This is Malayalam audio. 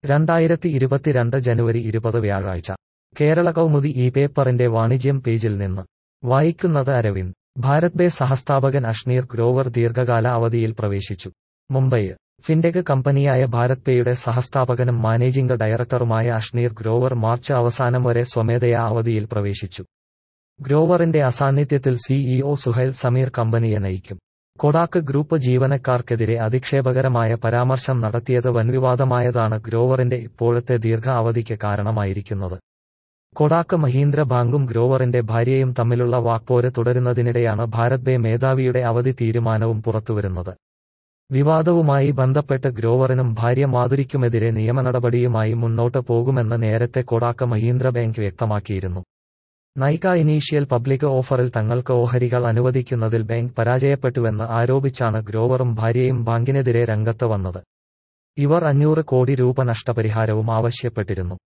2022 ജനുവരി 20 വ്യാഴാഴ്ച കേരള കൗമുദി ഈ പേപ്പറിന്റെ വാണിജ്യം പേജിൽ നിന്ന് വായിക്കുന്നത് അരവിന്ദ്. ഭാരത് ബേ സഹസ്ഥാപകൻ അഷ്നീർ ഗ്രോവർ ദീർഘകാല അവധിയിൽ പ്രവേശിച്ചു. മുംബൈ. ഫിൻടെക് കമ്പനിയായ ഭാരത് പേയുടെ സഹസ്ഥാപകനും മാനേജിംഗ് ഡയറക്ടറുമായ അഷ്നീർ ഗ്രോവർ മാർച്ച് അവസാനം വരെ സ്വമേധയാ അവധിയിൽ പ്രവേശിച്ചു. ഗ്രോവറിന്റെ അസാന്നിധ്യത്തിൽ സിഇഒ സുഹൈൽ സമീർ കമ്പനിയെ നയിക്കും. കൊഡാക്ക് ഗ്രൂപ്പ് ജീവനക്കാർക്കെതിരെ അധിക്ഷേപകരമായ പരാമർശം നടത്തിയത് വൻവിവാദമായതാണ് ഗ്രോവറിന്റെ ഇപ്പോഴത്തെ ദീർഘ അവധിക്ക് കാരണമായിരിക്കുന്നത്. കൊഡാക്ക് മഹീന്ദ്ര ബാങ്കും ഗ്രോവറിന്റെ ഭാര്യയും തമ്മിലുള്ള വാക്പോര് തുടരുന്നതിനിടെയാണ് ഭാരത് ബേ മേധാവിയുടെ അവധി തീരുമാനവും പുറത്തുവരുന്നത്. വിവാദവുമായി ബന്ധപ്പെട്ട് ഗ്രോവറിനും ഭാര്യ മാധുരിക്കുമെതിരെ നിയമനടപടിയുമായി മുന്നോട്ട് പോകുമെന്ന് നേരത്തെ കൊഡാക്ക് മഹീന്ദ്ര ബാങ്ക് വ്യക്തമാക്കിയിരുന്നു. നൈക ഇനീഷ്യൽ പബ്ലിക് ഓഫറിൽ തങ്ങൾക്ക് ഓഹരികൾ അനുവദിക്കുന്നതിൽ ബാങ്ക് പരാജയപ്പെട്ടുവെന്ന് ആരോപിച്ചാണ് ഗ്രോവറും ഭാര്യയും ബാങ്കിനെതിരെ രംഗത്ത് വന്നത്. ഇവർ 500 കോടി രൂപ നഷ്ടപരിഹാരവും ആവശ്യപ്പെട്ടിരുന്നു.